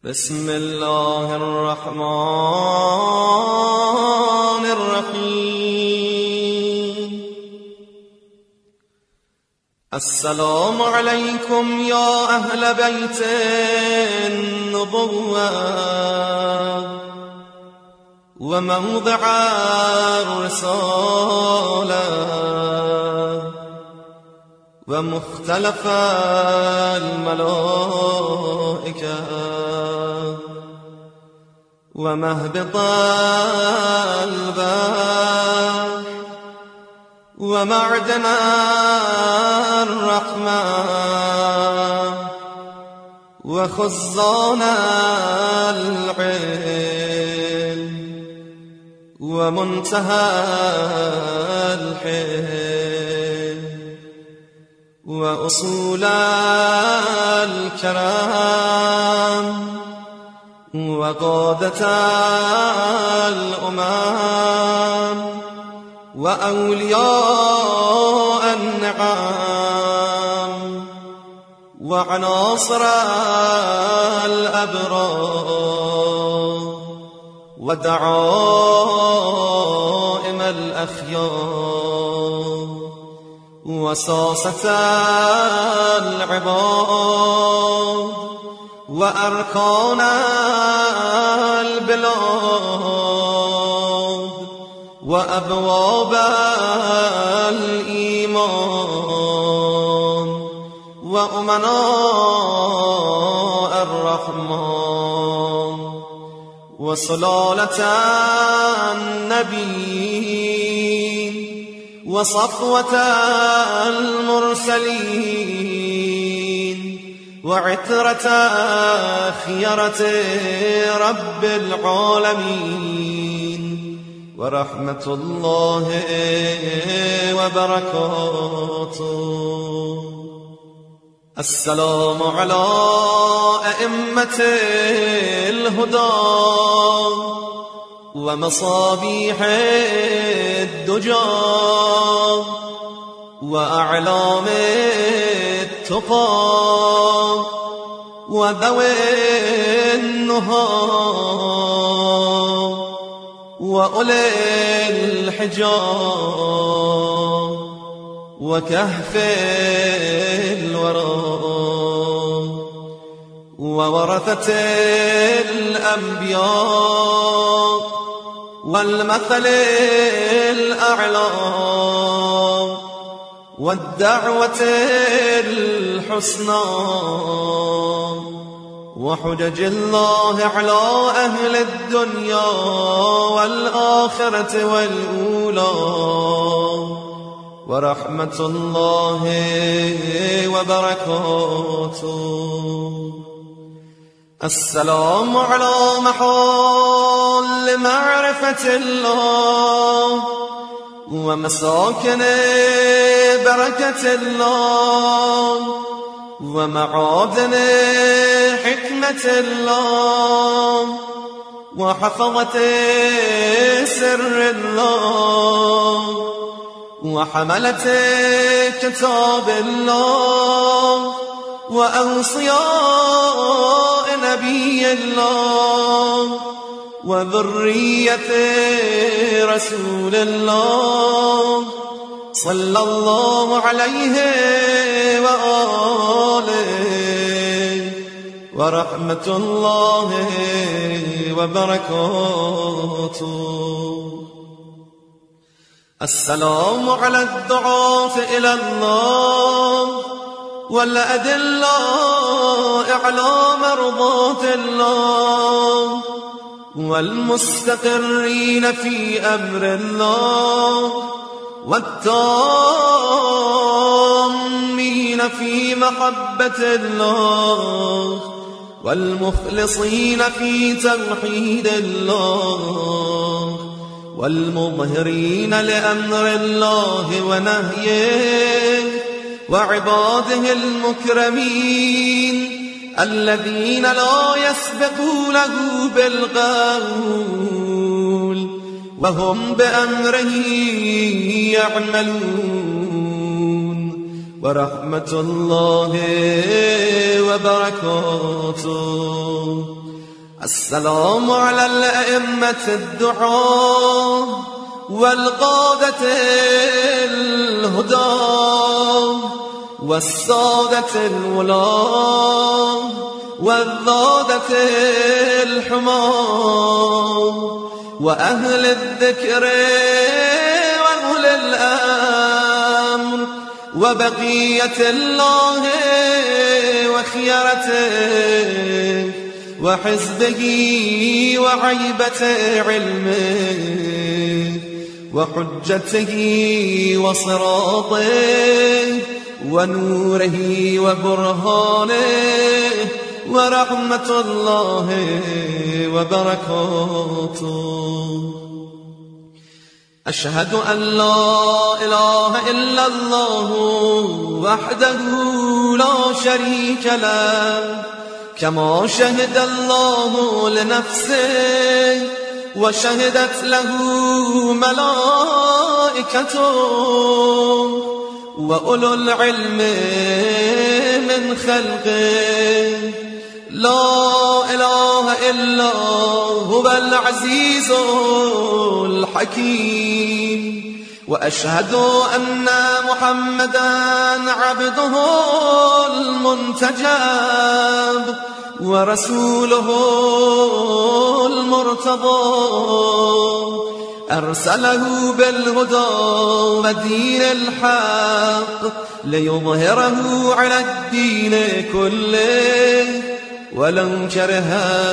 بسم الله الرحمن الرحيم. السلام عليكم يا أهل بيت النبوة وموضع الرسالة ومختلف الملائكة ومهبط البحر ومعدن الرحمة وخزان العلم ومنتهى الحلم وأصول الكرام وقادة الأمم وأولياء النعم وعناصر الأبرار ودعائم الأخيار وساسة العباد وأركان البلاد وأبواب الإيمان وأمناء الرحمن وسلالة النبيين وصفوة المرسلين وعترة خيرة رب العالمين ورحمة الله وبركاته. السلام على أئمة الهدى ومصابيح الدجى وأعلام التقى وذوي النهى وأولي الحجاب وكهف الورى وورثة الأنبياء والمثل الأعلى والدعوة الحسنى وحجج الله على أهل الدنيا والآخرة والأولى ورحمة الله وبركاته. السلام على محل معرفة الله ومساكن بركة الله ومعادن حكمة الله وحفظة سر الله وحملة كتاب الله وأوصياء نبي الله وذرية رسول الله صلى الله عليه وآله ورحمة الله وبركاته. السلام على الدعاة إلى الله والأدلاء على مرضاة الله والمستقرين في أمر الله والتامين في محبة الله والمخلصين في توحيد الله والمظهرين لأمر الله ونهيه وعباده المكرمين الذين لا يسبقونه بالقول وهم بأمره يعملون ورحمة الله وبركاته. السلام على الأئمة الدعاة والقادة الهدى والسادة الولاة والذادة الحمى وأهل الذكر وأهل الأمر وبقية الله وخيرته وحزبه وعيبة علمه وحجته وصراطه ونوره وبرهانه ورحمة الله وبركاته. أشهد أن لا إله إلا الله وحده لا شريك له كما شهد الله لنفسه وشهدت له ملائكته وأولو العلم من خلقه. لا إله إلا هو العزيز الحكيم. وأشهد أن محمدًا عبده المنتجب ورسوله المرتضى أرسله بالهدى ودين الحق ليظهره على الدين كله ولو كره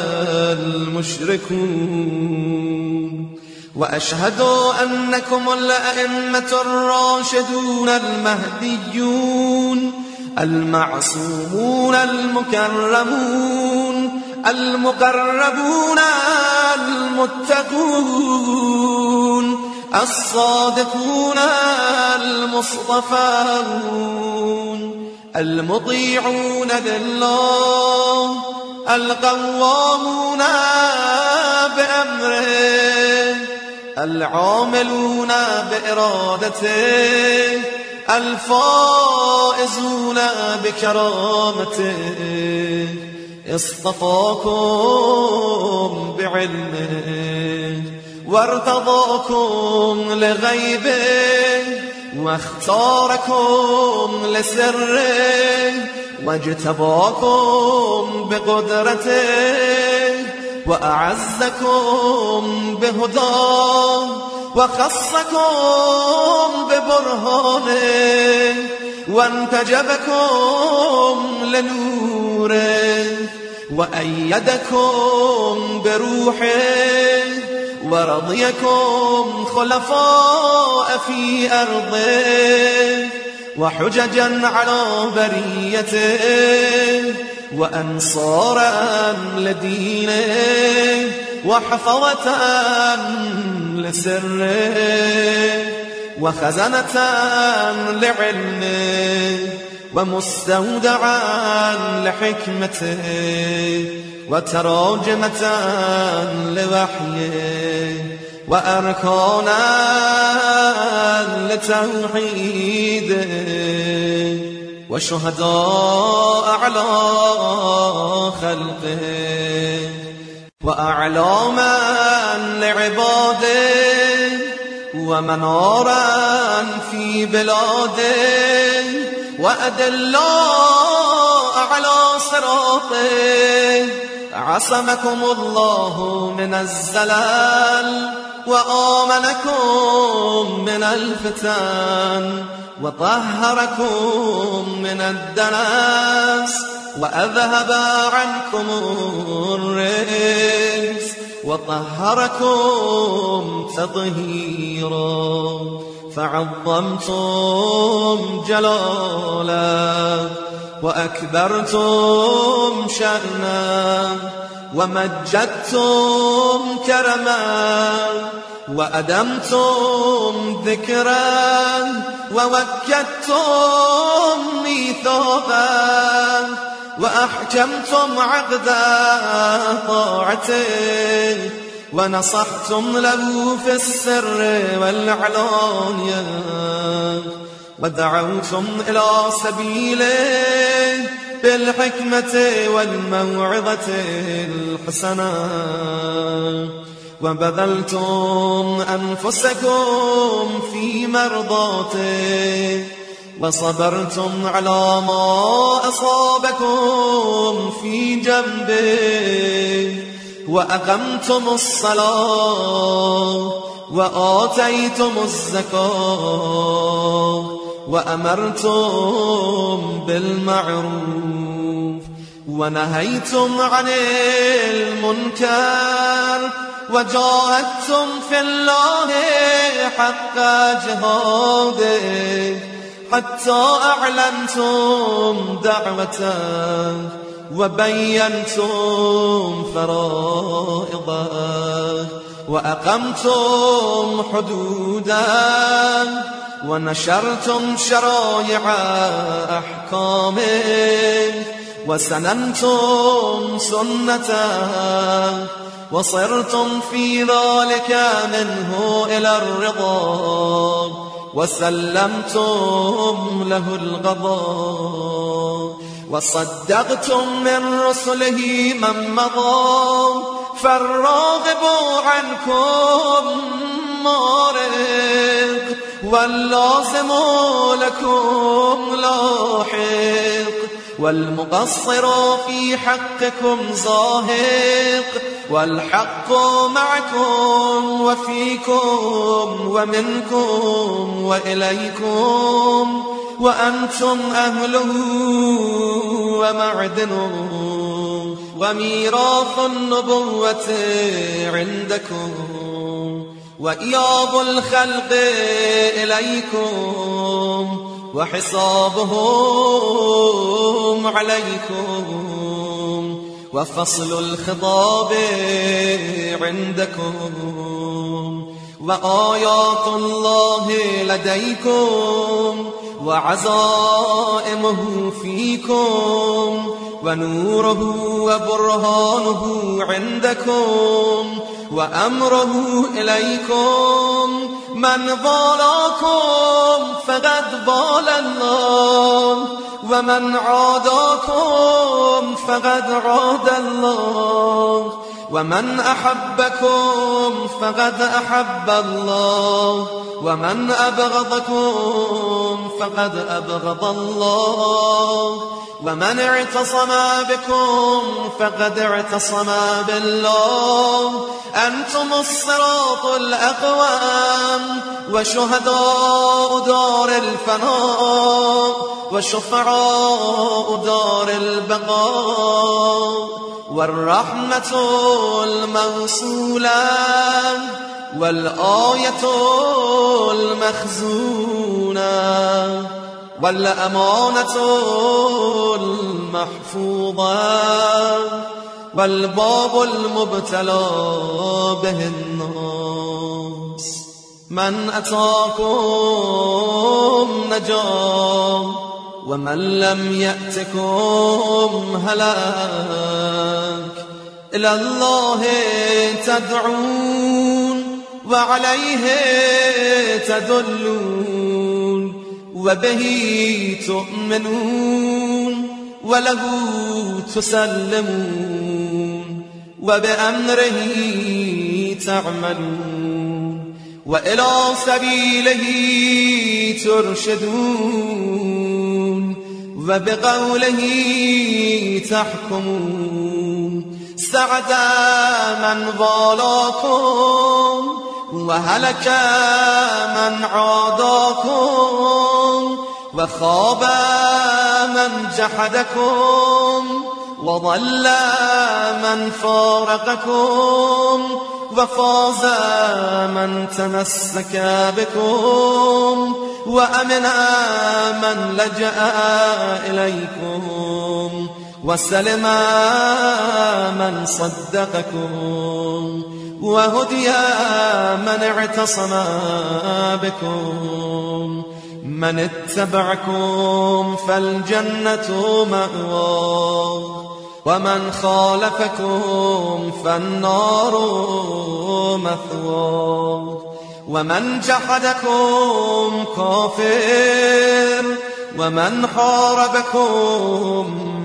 المشركون. وأشهد أنكم الأئمة الراشدون المهديون المعصومون المكرمون المقربون المتقون الصادقون المصطفون المطيعون لله القوامون بأمره العاملون بإرادته الفائزون بكرامته. اصطفاكم بعلمه وارتضاكم لغيبه واختاركم لسره واجتباكم بقدرته وأعزكم بهداه وخصكم ببرهانه وانتجبكم لنوره وأيدكم بروحه ورضيكم خلفاء في أرضه وحججا على بريته وأنصارا لدينه وحفظة لسره وخزنة لعلمه ومستودعا لحكمته وتراجمة لوحيه وأركانا لتوحيده وشهداء على خلقه وأعلاما لعباده ومنارا في بلاده وأدلاء على صراطه. عصمكم الله من الزلال وآمنكم من الفتن وطهركم من الدنس وأذهب عنكم الرجس وطهركم تطهيرا فعظمتم جلاله وأكبرتم شأنه ومجدتم كرما وأدمتم ذكرا ووكدتم ميثاقا وأحكمتم عقد طاعته ونصحتم له في السر والعلانية ودعوتم إلى سبيله بالحكمة والموعظة الحسنة وبذلتم أنفسكم في مرضاته وصبرتم على ما أصابكم في جنبه وأقمتم الصلاة وآتيتم الزكاة وأمرتم بالمعروف ونهيتم عن المنكر وجاهدتم في الله حق جهاده حتى أعلنتم دعوته وبينتم فرائضه وأقمتم حدوده ونشرتم شرائع أحكامه وسننتم سنته وصرتم في ذلك منه إلى الرضا وسلمتم له القضاء وصدقتم من رسله من مضى فالراغب عنكم مارق واللازم لكم لاحق والمقصر في حقكم زاهق والحق معكم وفيكم ومنكم وإليكم وأنتم أهله ومعدنه وميراث النبوة عندكم وإياب الخلق إليكم وحسابهم عليكم وفصل الخضاب عندكم وآيات الله لديكم وعزائمه فيكم ونوره وبرهانه عندكم وأمره إليكم من بالاكم فقد بال الله ومن عاداكم فقد عاد الله ومن أحبكم فقد أحب الله ومن أبغضكم فقد أبغض الله ومن اعتصم بكم فقد اعتصم بالله أنتم الصراط الأقوام وشهداء دار الفناء وشفعاء دار البقاء والرحمة الموصولة والآية المخزونة والأمانة المحفوظة والباب المبتلى به الناس من أتاكم نجا ومن لم يأتكم هلاك إلى الله تدعون وعليه تدلون وبه تؤمنون وله تسلمون وبأمره تعملون وإلى سبيله ترشدون وبقوله تحكمون سعد من والاكم وهلك من عاداكم وخاب من جحدكم وضل من فارقكم وفاز من تمسك بكم وأمن من لجأ إليكم وسلم من صدقكم وهدي من اعتصم بكم من اتبعكم فالجنة مأواه ومن خالفكم فالنار مثواه ومن جحدكم كافر ومن حاربكم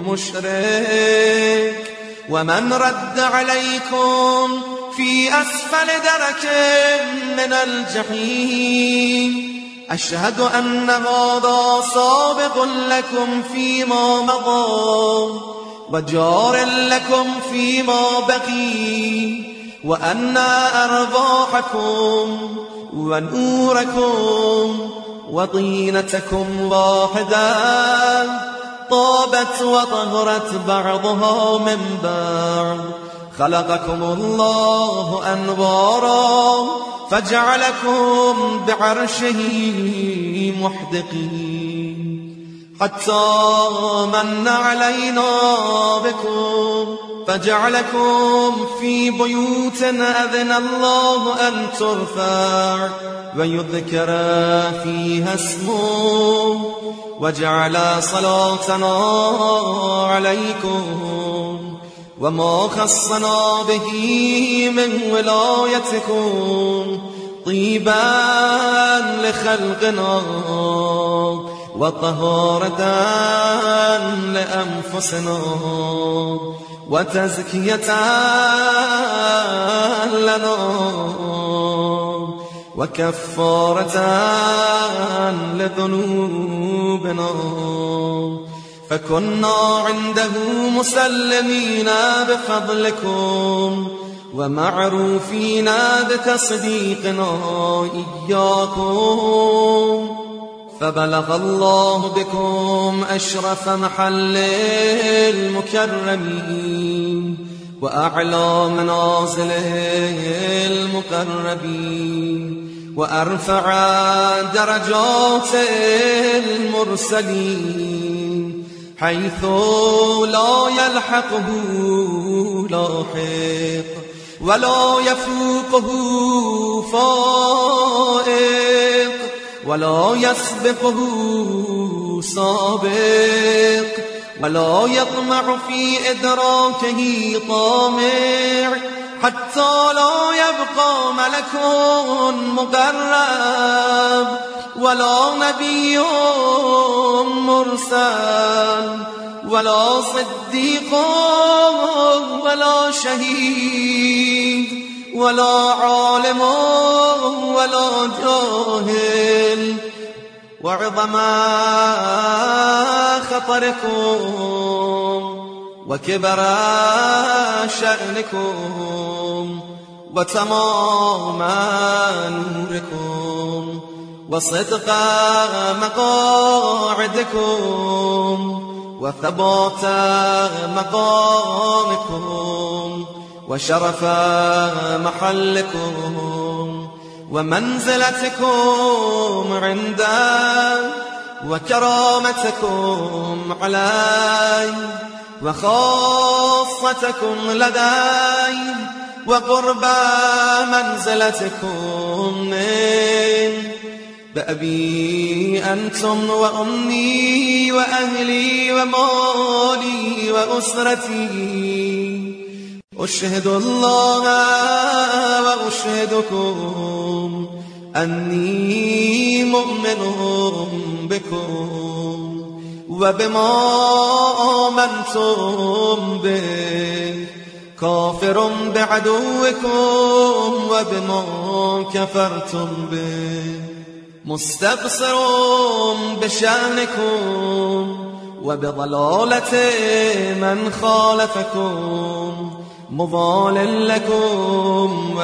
مشرك ومن رد عليكم في أسفل درك من الجحيم أشهد أن هذا سابق لكم فيما مضى وجار لكم فيما بقي وأن أرواحكم ونوركم وطينتكم واحدة طابت وطهرت بعضها من بعض خلقكم الله أنوارا فجعلكم بعرشه محدقين حتى من علينا بكم فجعلكم في بيوت أذن الله أن ترفع ويذكر فيها اسمه وجعل صلاتنا عليكم وما خصنا به من ولايتكم طيبا لخلقنا وطهارة لأنفسنا وتزكية لنا وكفارة لذنوبنا فكنا عنده مسلمين بفضلكم ومعروفين بتصديقنا إياكم فبلغ الله بكم أشرف محل المكرمين وأعلى منازل المقربين وأرفع درجات المرسلين حيث لا يلحقه لاحق ولا يفوقه فائق ولا يسبقه سابق ولا يطمع في إدراكه طامع حتى لا يبقى ملك مقرب ولا نبي مرسل ولا صديق ولا شهيد ولا عالم ولا جاهل وعظم خطركم وكبر شأنكم وتمام نوركم وصدق مقاعدكم وثبات مقامكم وشرف محلكم ومنزلتكم عنده وكرامتكم عليه وخاصتكم لديه وقرب منزلتكم منه بأبي أنتم وأمي وأهلي ومالي وأسرتي أشهد الله وأشهدكم أني مؤمن بكم وبما آمنتم به كافر بعدوكم وبما كفرتم به مستبصر بشأنكم وبضلالة من خالفكم مضال لكم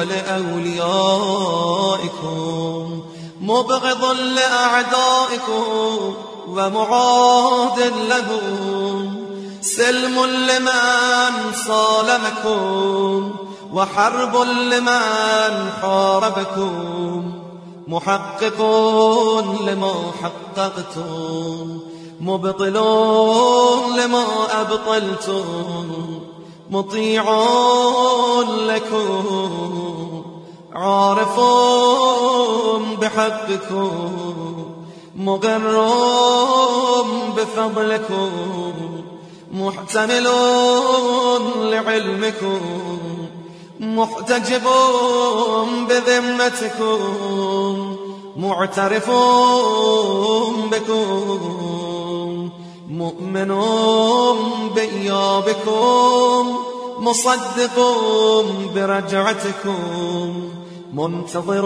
ولأوليائكم مبغض لأعدائكم ومعاد لهم سلم لمن صالمكم وحرب لمن حاربكم محقق لما حققتم مبطل لما أبطلتم مطيع لكم عارف بحقكم مقر بفضلكم محتمل لعلمكم محتجب بذمتكم معترف بكم مؤمن بإيابكم مصدق برجعتكم منتظر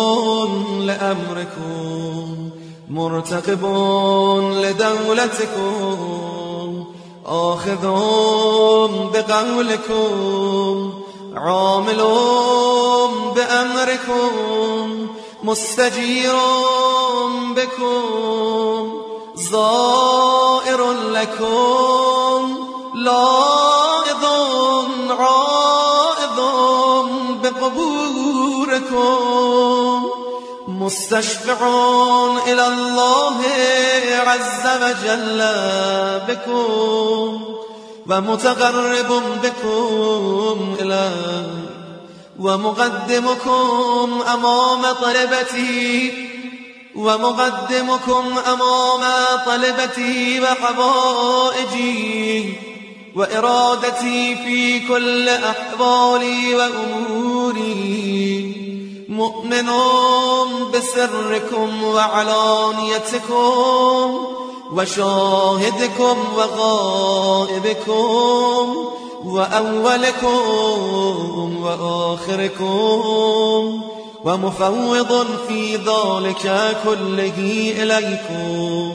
لأمركم مرتقب لدولتكم آخذ بقولكم عامل بأمركم مستجير بكم زائر لكم لائض عائض بقبوركم مستشفع إلى الله عز وجل بكم ومتقرب بكم إليه ومقدمكم أمام طلبتي وحوائجي وإرادتي في كل أحوالي وأموري مؤمن بسركم وعلانيتكم وشاهدكم وغائبكم وأولكم وآخركم ومفوض في ذلك كله إليكم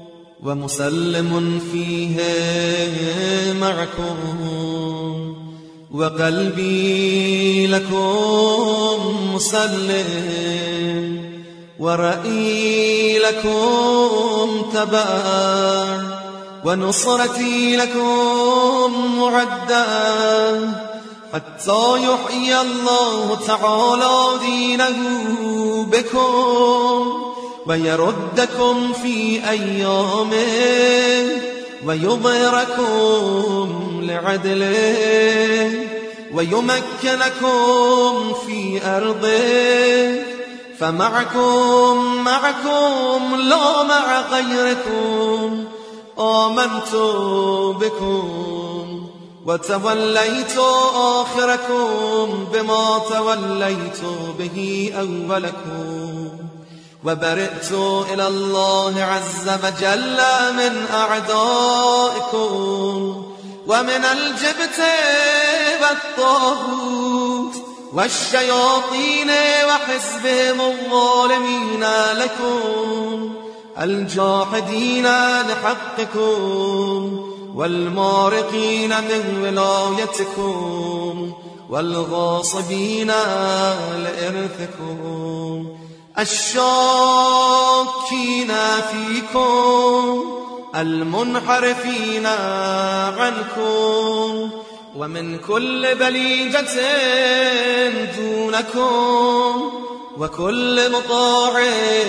ومسلم فيه معكم وقلبي لكم مسلم ورأيي لكم تبع ونصرتي لكم معدة حتى يحيي الله تعالى دينه بكم ويردكم في أيامه ويظهركم لعدله ويمكنكم في أرضه فمعكم لا مع غيركم آمنت بكم وتوليت آخركم بما توليت به أولكم وبرئت إلى الله عز وجل من أعدائكم ومن الجبت والطاغوت والشياطين وحزبهم الظالمين لكم الجاحدين لحقكم والمارقين من ولايتكم والغاصبين لإرثكم الشاكين فيكم المنحرفين عنكم ومن كل بليجة دونكم وكل مطاع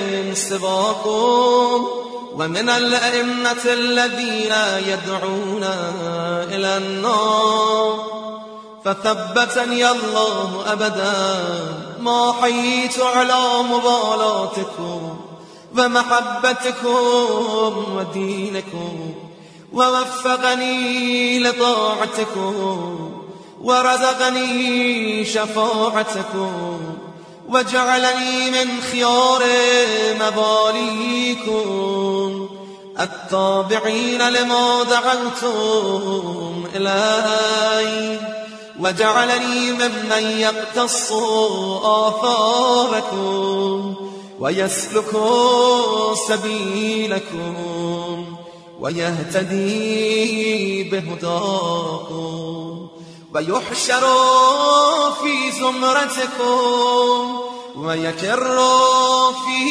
سواكم ومن الأئمة الذين يدعون إلى النار فثبتني الله أبدا ما حييت على مبالاتكم ومحبتكم ودينكم ووفقني لطاعتكم ورزقني شفاعتكم وجعلني من خيار مباليكم التابعين لما دعوتم إليه وجعلني ممن يقتص آثاركم ويسلك سبيلكم ويهتدي بهداكم ويحشر في زمرتكم ويكر في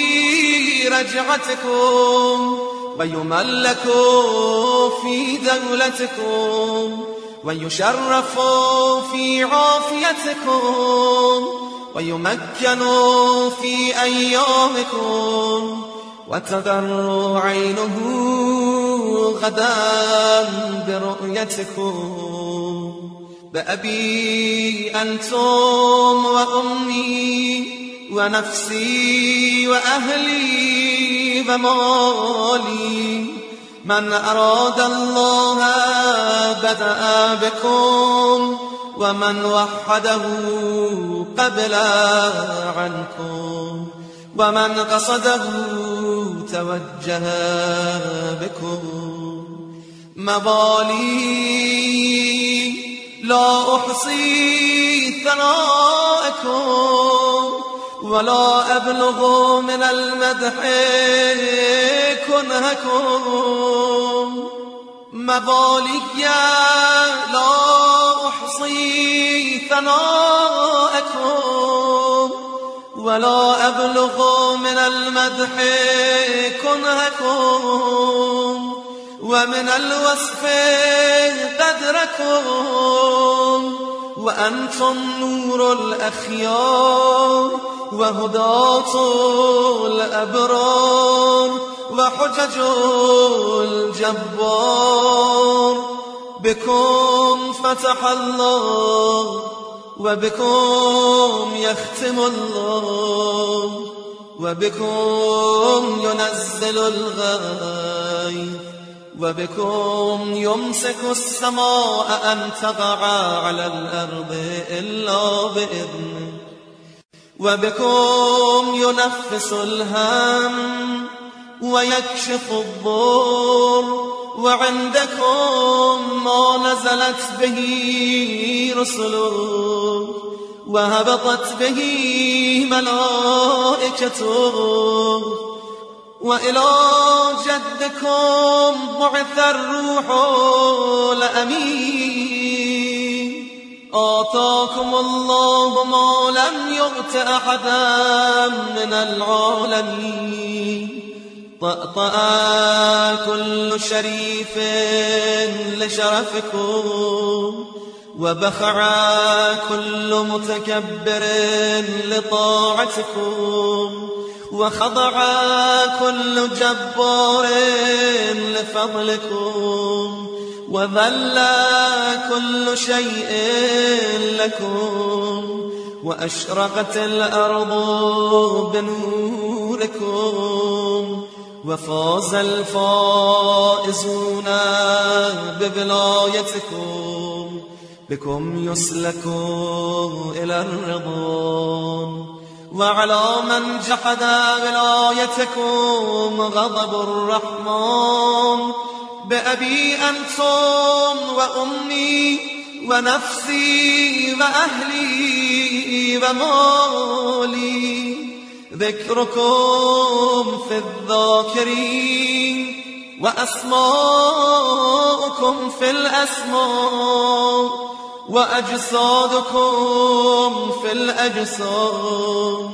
رجعتكم ويملك في دولتكم ويشرف في عافيتكم ويمكن في أيامكم وتغر عينه غدا برؤيتكم بأبي أنتم وأمي ونفسي وأهلي ومالي من أراد الله بدأ بكم ومن وحده قبل عنكم ومن قصده توجه بكم مبالي لا أحصي ثناءكم ولا أبلغ من المدح كنهكم. مبالي لا أحصي ثناءكم ولا أبلغ من المدح كنهكم ومن الوصف قدركم. وأنتم نور الأخيار وهداة الأبرار وحجج الجبار. بكم فتح الله وبكم يختم الله وبكم ينزل الغيث وبكم يمسك السماء أن تقع على الأرض إلا بإذنه وبكم ينفس الهم ويكشف الضر. وعندكم ما نزلت به رسله وهبطت به ملائكته. وإلى جدكم بعث الروح الأمين. آتاكم الله ما لم يؤت أحدا من العالمين. طأطأ كل شريف لشرفكم وبخع كل متكبر لطاعتكم وخضع كل جبار لفضلكم وذل كل شيء لكم وأشرقت الأرض بنوركم وفاز الفائزون بولايتكم. بكم يسلك إلى الرضوان. وعلى من جحد ولايتكم غضب الرحمن. بأبي أنتم وأمي ونفسي وأهلي ومالي. ذكركم في الذاكرين وأسماؤكم في الأسماء وأجسادكم في الأجساد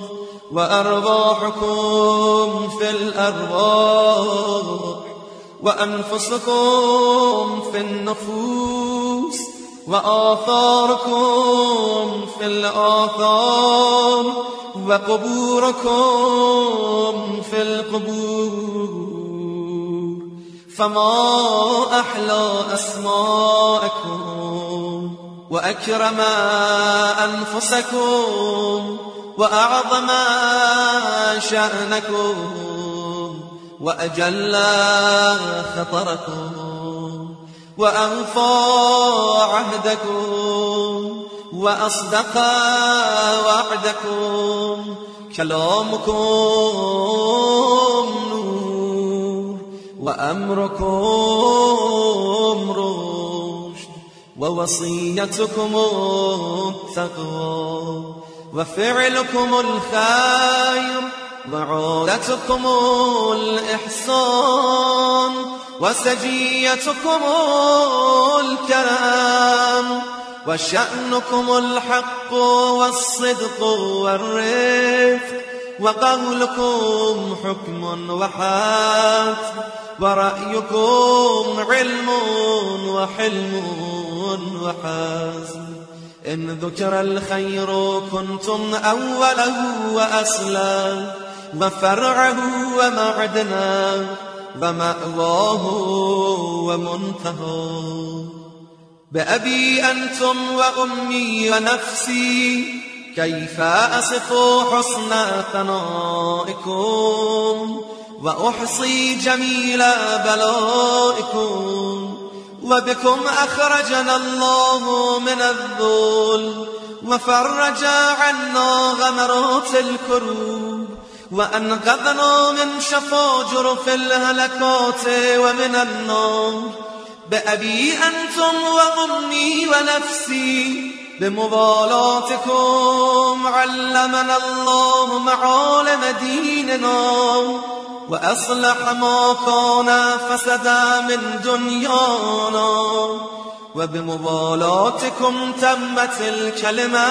وأرواحكم في الأرواح وأنفسكم في النفوس وآثاركم في الآثار وقبوركم في القبور. فما أحلى أسماءكم وأكرم أنفسكم وأعظم شأنكم وأجل خطركم وأوفى عهدكم وأصدق وعدكم. كلامكم نور وأمركم رشد ووصيتكم التقوى وفعلكم الخير وعادتكم الإحسان وسجيتكم الكرم وشأنكم الحق والصدق والرفق وقولكم حكم وحاتم ورأيكم علم وحلم وحزم. إن ذكر الخير كنتم أوله وأصله وفرعه ومعدنه ومأواه ومنتهاه. بأبي أنتم وأمي ونفسي كيف أصف حسن ثنائكم وأحصي جميل بلائكم. وبكم أخرجنا الله من الذل وفرج عنا غمرات الكروب وأنقذنا من شفاجر في الهلكات ومن النار بأبي أنتم وأمي ونفسي بموالاتكم علمنا الله معالم ديننا وأصلح ما كان فسدا من دنيانا وبموالاتكم تمت الكلمة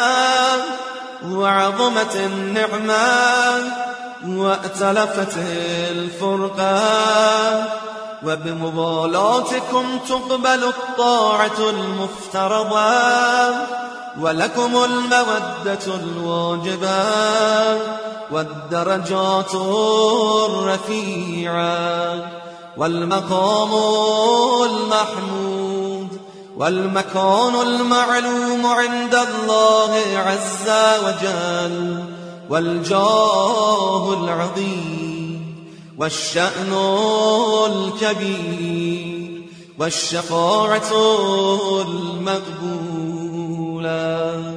وعظمت النعمة وأتلفت الفرقة وبموالاتكم تقبل الطاعة المفترضة ولكم المودة الواجبة والدرجات الرفيعة والمقام المحمود والمكان المعلوم عند الله عز وجل والجاه العظيم والشأن الكبير والشفاعة المقبولة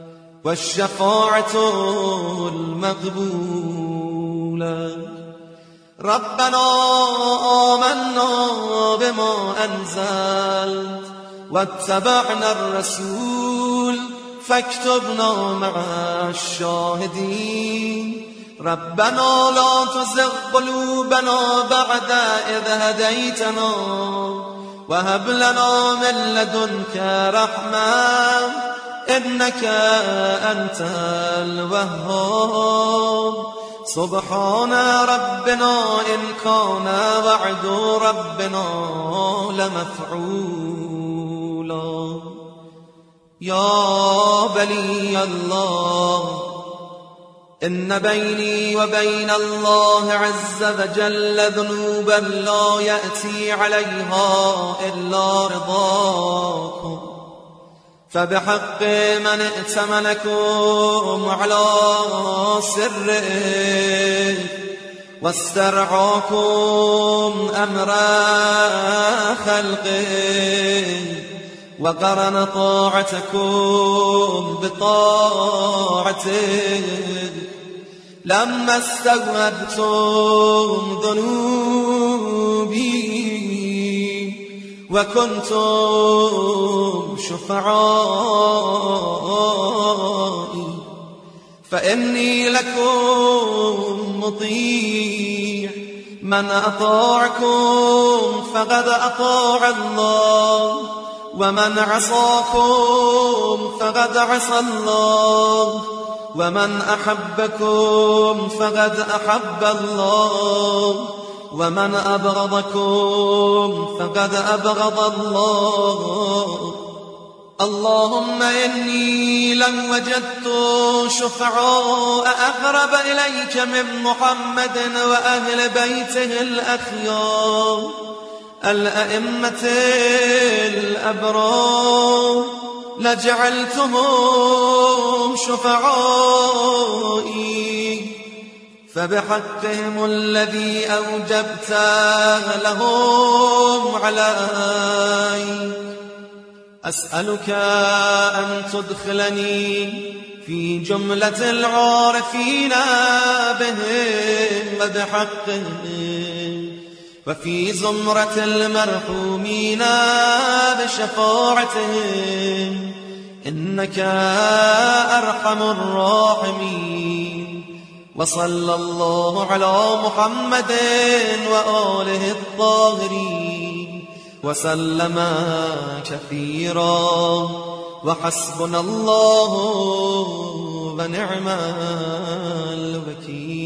ربنا آمنا بما أنزلت واتبعنا الرسول فاكتبنا مع الشاهدين ربنا لا تزغ قلوبنا بعد إذ هديتنا وهب لنا من لدنك رحمة إنك أنت الوهاب سبحان ربنا إن كان وعد ربنا لمفعولا يا بلي الله إن بيني وبين الله عز وجل ذنوبا لا يأتي عليها إلا رضاكم فبحق من ائتمنكم على سره واسترعاكم أمر خلقه وقرن طاعتكم بطاعته لما استوعبتم ذنوبي وكنتم شفعائي فإني لكم مطيع من أطاعكم فقد أطاع الله ومن عصاكم فقد عصى الله ومن أحبكم فقد أحب الله ومن أبغضكم فقد أبغض الله اللهم إني لن وجدت شفعاء أقرب إليك من محمد وأهل بيته الأخيار الأئمة الأبرار لجعلتهم شفعائي فبحقهم الذي أوجبت لهم علي أسألك أن تدخلني في جملة العارفين بهم وبحقهم وفي زمرة المرحومين بشفاعتهم إنك أرحم الراحمين وصلى الله على محمد وآله الطاهرين وسلم كثيرا وحسبنا الله ونعم الوكيل